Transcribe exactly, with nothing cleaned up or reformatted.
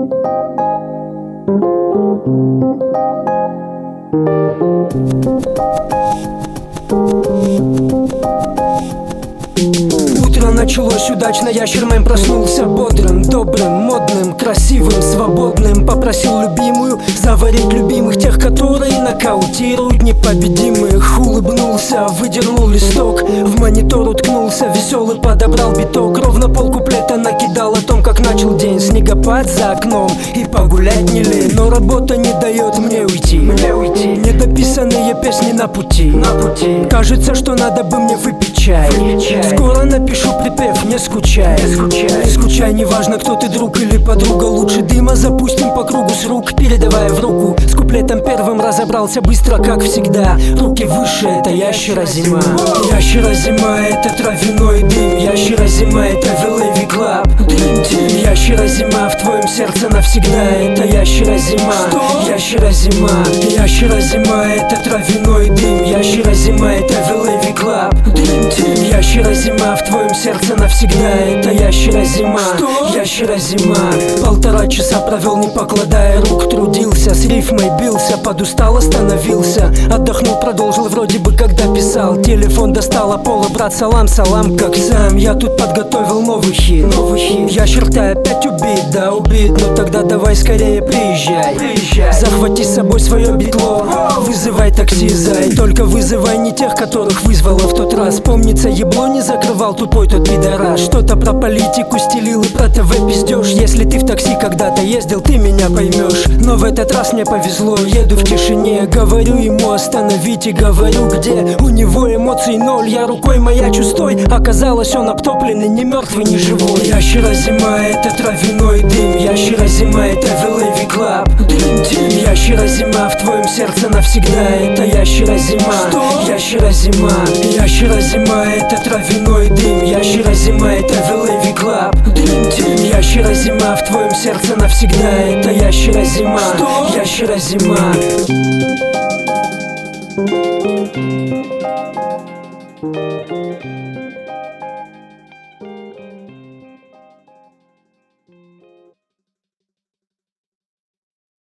Утро началось удачно, ящермен проснулся бодрым, добрым, модным, красивым, свободным. Попросил любимую заварить любимых, тех, которые нокаутируют непобедимых. Улыбнулся, выдернул листок, в монитор уткнулся, веселый подобрал биток. Ровно полкуплета накидал о том, как начал день. Снегопад за окном и погулять не лень. Но работа не дает мне уйти, мне уйти. Недописанные песни на пути, на пути. Кажется, что надо бы мне выпить чай. Скоро напишу припев, не скучай, не скучай, не скучай, неважно, кто ты, друг или подруга. Лучше дыма запустим по кругу с рук, передавая в руку. С куплетом первым разобрался быстро, как всегда. Руки выше, это ящера зима. Ящера зима, это травяной дым. Ящера зима, это Велеви Клаб. Ящера зима в твоем сердце навсегда. Это ящера зима. Ящера зима, ящера зима, это травяной дым. Ящера зима, это Велеви Клаб. Ящера зима в твоем сердце навсегда. Это ящера зима, ящера зима. Полтора часа провел, не покладая рук, трудился, с рифмой бился, подустал, остановился. Отдохнул, продолжил вроде бы, когда писал. Телефон достал, а пола, брат, салам, салам, как сам. Я тут подготовил новый хит, новый хит. Ящер-то опять убит, да убит. Ну тогда давай скорее приезжай, приезжай. Захвати с собой свое битло, вызывай такси, зай. Только вызывай не тех, которых вызвала в тот раз. Помнится, ебло не закрывал тупой тот пидорас. Что-то про политику стелил и про ТВ пиздёшь. Если ты в такси когда-то ездил, ты меня поймешь. Но в этот раз мне повезло, еду в тишине. Говорю ему остановить и говорю, где. У него эмоций ноль, я рукой маячу, стой. Оказалось, он обтопленный, не мертвый, не живой. Ящера зима, это травяной дым. Ящера зима, это Велеви Клаб. Ящера зима в твоем сердце навсегда. Это ящера зима, ящера зима. Ящера зима, это травяной дым. Ящера зима, это Велеви Клаб. Ящера зима в твоем сердце навсегда. Это ящера зима, ящера зима. Thank you.